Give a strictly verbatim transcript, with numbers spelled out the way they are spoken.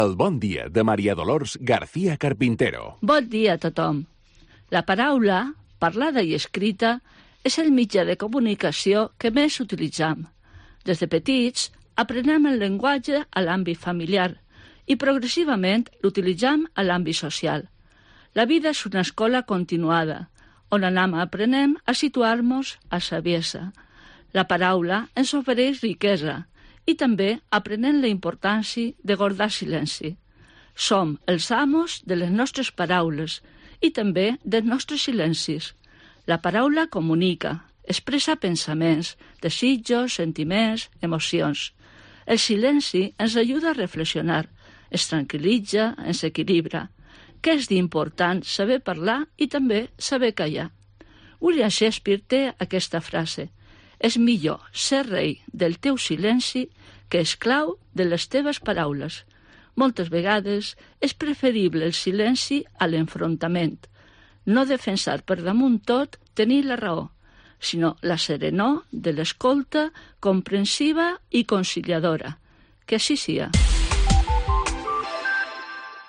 El bon dia de Maria Dolors García Carpintero. Bon dia a tothom. La paraula, parlada i escrita, és el mitjà de comunicació que més utilitzam. Des de petits, aprenem el llenguatge a l'àmbit familiar i progressivament l'utilitzam a l'àmbit social. La vida és una escola continuada, on anem aprenent a situar-nos a saviesa. La paraula ens ofereix riquesa i també aprenem la importància de guardar silenci. Som els amos de les nostres paraules i també dels nostres silencis. La paraula comunica, expressa pensaments, desitjos, sentiments, emocions. El silenci ens ajuda a reflexionar, ens tranquil·litza, ens equilibra. Què és d'important saber parlar i també saber callar? William Shakespeare té aquesta frase: és millor ser rei del teu silenci que esclau de les teves paraules. Moltes vegades és preferible el silenci a l'enfrontament. No defensar per damunt tot tenir la raó, sinó la serenor de l'escolta comprensiva i conciliadora. Que així sia.